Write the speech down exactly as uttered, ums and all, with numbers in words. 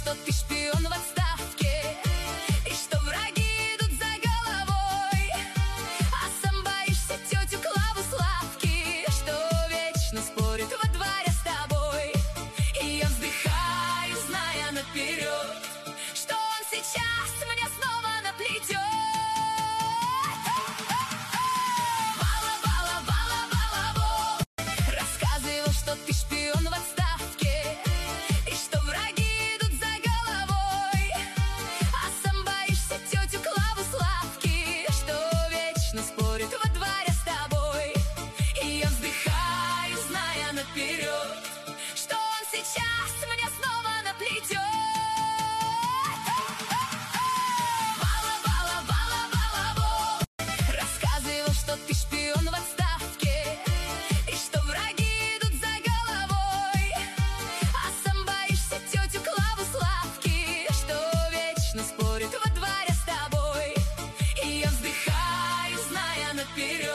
что ты шпион в отставке, и что враги идут за головой, а сам боишься тетю Клаву Славки, что вечно спорит во дворе с тобой. И я вздыхаю, зная наперед, что он сейчас мне снова наплетет. Что ты шпион в отставке, и что враги идут за головой, а сам боишься тетю Клаву Славки, что вечно спорит во дворе с тобой. И я вздыхаю, зная наперед, что он сейчас мне снова наплетет. Бала, бала, бала, балабол. Рассказывал, что ты шпион в отставке, и что враги спорит во дворе с тобой. И я вздыхаю, зная наперед,